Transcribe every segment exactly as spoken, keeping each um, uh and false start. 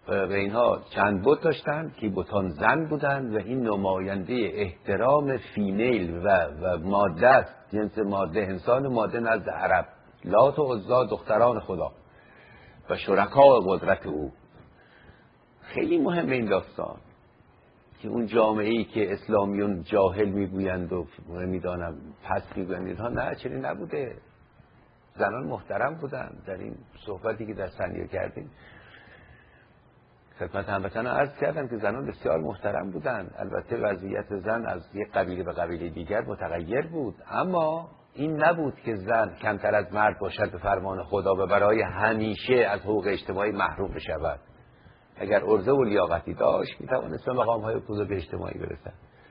و اینها چند بت داشتن که بتان زن بودن و این نماینده احترام فیمیل و, و ماده است، جنس ماده، انسان ماده نزد عرب. لات و عزی دختران خدا و شرکای قدرت او. خیلی مهم این داستان که اون جامعه‌ای که اسلامیون جاهل میگویند و نمیدانم پس میگویند، اینها نه، چنین نبوده. زنان محترم بودن. در این صحبتی که در ثانیه کردیم خدمت هموطنان عرض کردم که زنان بسیار محترم بودن. البته وضعیت زن از یک قبیله به قبیله دیگر متغیر بود، اما این نبود که زن کمتر از مرد باشد به فرمان خدا و برای همیشه از حقوق اجتماعی محروم بشود. اگر عرضه و لیاقتی داشت میتوانست به مقام‌های بزرگ اجتماعی برسد.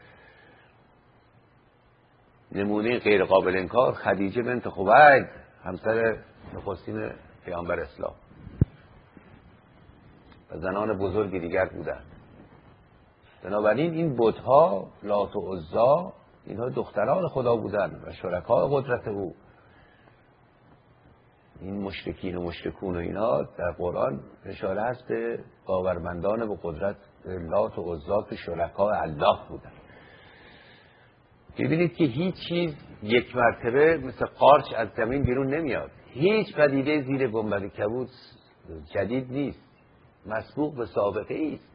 نمونه غیر قابل انکار خدیجه بنت خویلد، همسر نخستین پیامبر اسلام، و زنان بزرگی دیگر بودند. بنابراین این بت‌ها لات و عزی اینها دختران خدا بودند و شرکای قدرت او. این مشرکین و مشرکون و اینها در قرآن اشاره هست به باورمندان و قدرت لات و عزی که شرکای الله بودند. ببینید که هیچ چیز یک مرتبه مثل قارچ از زمین بیرون نمیاد. هیچ پدیده زیر گنبد کبود جدید نیست، مسبوق به سابقه ایست.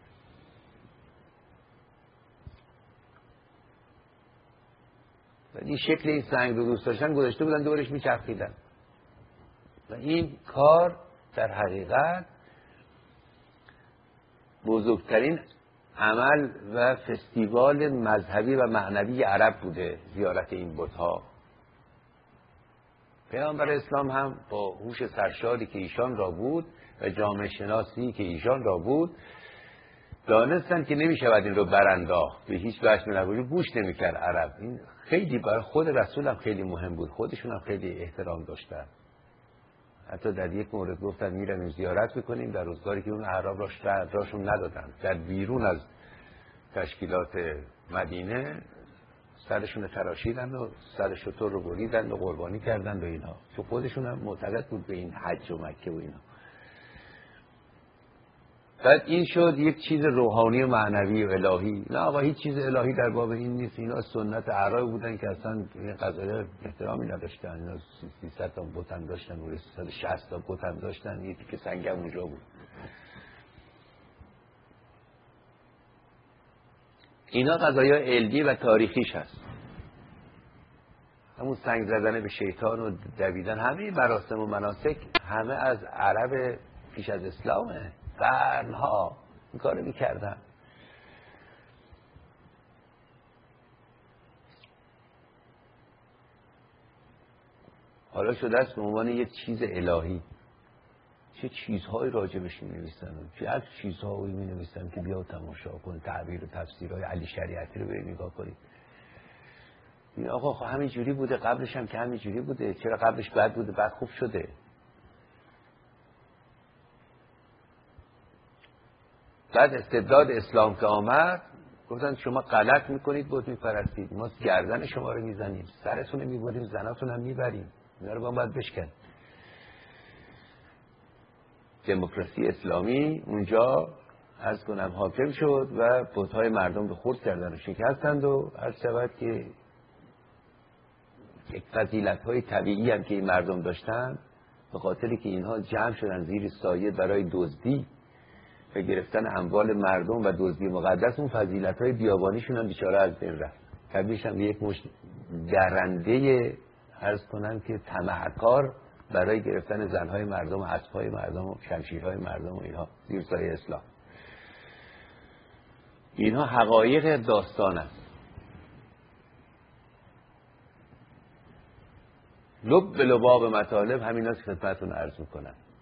ولی شکل این سنگ رو دوست داشتن گذاشته بودن دورش میچرخیدن و این کار در حقیقت بزرگترین عمل و فستیوال مذهبی و معنوی عرب بوده، زیارت این بت‌ها. پیامبر اسلام هم با هوش سرشاری که ایشان را بود و جامعه شناسی که ایشان را بود دانستن که نمیشود این رو برانداخت، به هیچ وجه نبود، گوش نمیکرد عرب. این خیلی برای خود رسول هم خیلی مهم بود، خودشون هم خیلی احترام داشتن. حتی در یک مورد گفتن میریم زیارت میکنیم در روزگاری که اون اعراب راشون ندادن، در بیرون از تشکیلات مدینه سرشون تراشیدن و سر شتر رو بریدن و قربانی کردن و اینا، چون خودشون هم معتقد بود به این حج و مکه و اینا. بعد این شد یک چیز روحانی و معنوی و الهی. نه آقا هیچ چیز الهی در باب این نیست، اینا سنت اعراب بودن که اصلا این قضایا احترامی نداشتن. اینا سیصد تا بت هم داشتن و سیصد و شصت تا بت هم داشتن، یکی که سنگم اونجا بود. اینا قضایا علمی و تاریخیش هست. همون سنگ زدن به شیطان و دویدن، همه مراسم و مناسک همه از عرب پیش از اسلامه. قرنها این کارو میکردن. حالا شده است به عنوان یک چیز الهی. چه چیزهایی راجبش می‌نویسن، چه از چیزهایی می‌نویسن که بیا تماشا کن، تعبیر و تفسیرهای علی شریعتی رو برید نگاه کنید. این آقا خب همین جوری بوده، قبلش هم که همین جوری بوده، چرا قبلش بد بوده بعد خوب شده؟ بعد استبداد اسلام که آمد گفتن شما غلط میکنید، بت میپرستید، ما گردن شما رو میزنیم، سرتون رو میبریم، زناتون هم میبریم. اینا رو باید بشکن. دموکراسی اسلامی اونجا عرض کنم حاکم شد و بت‌های مردم رو خرد کردن و شکستند و عرض شود که یک فضیلت‌های طبیعی هم که این مردم داشتن به خاطری که اینها جمع شدن زیر سایه برای دزدی و گرفتن اموال مردم و دزدی مقدس، اون فضیلت‌های بیابانیشون هم بیچاره از بین رفت. تبدیلش هم به یک مشت درنده عرض کنم که طمعکار برای گرفتن زنهای مردم و اسبهای مردم و شمشیرهای مردم و اینها زیر سایه اسلام. اینها حقایق داستان است. لب به لباب مطالب همین است که خدمتتون عرض میکنم.